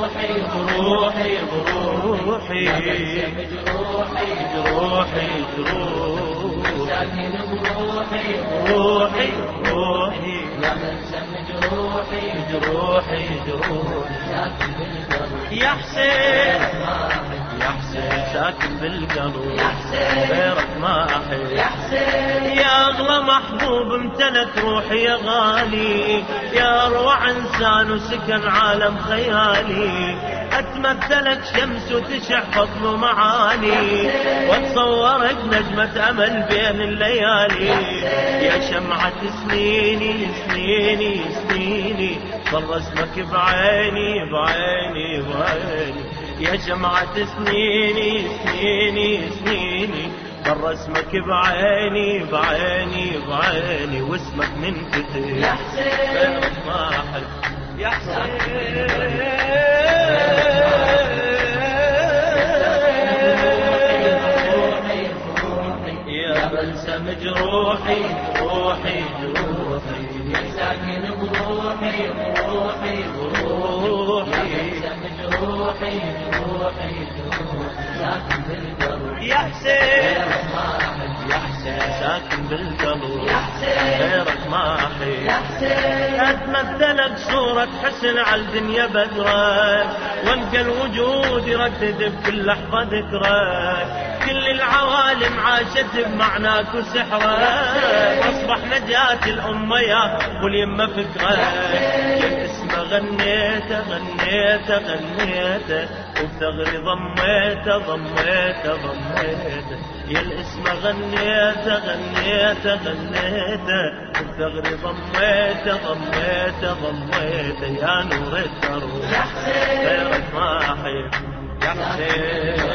جروحي جروحي جروحي جروحي روحي يا من سم جروحي جروحي جروحي يا حسين يا حسين ساكن بالقلب يا حسين غيرك ما أحب يا حسين يا أغلى محبوب امتلك روحي يا غالي يا أروع إنسان وسكن عالم خيالي أتمثلك شمس وتشع فضل معاني واتصورك نجمة أمل بين الليالي يا شمعة سنيني سنيني سنيني ظل اسمك بعيني بعيني بعيني يا شمعة سنيني سنيني سنيني ظل اسمك بعيني بعيني بعيني واسمك من كتير يا حسين غيرك ما أحب يا حسين بلسم جروحي روحي جروحي يا ساكن بروحي بروحي بروحي يا بلسم جروحي جروحي جروحي ساكن بالقلب يا حسين يا حسين ساكن بالقلب يا حسين غيرك ما أحب يا حسين أتمثلك صورة حسن على الدنيا بدرك وانقى الوجود يردد بكل لحظة ذكرك كل العوالم عاشت بمعناك وسحرك أصبح نجاة الأمة يا واليمة فكرك يا اسم غنيته غنيته غنيته وبثغري ضميته ضميته ضميته يا الاسم غنيته غنيته غنيته وبثغري ضميته ضميته ضميته يا نور الدروب يا حسين غيرك ما أحب يا حسين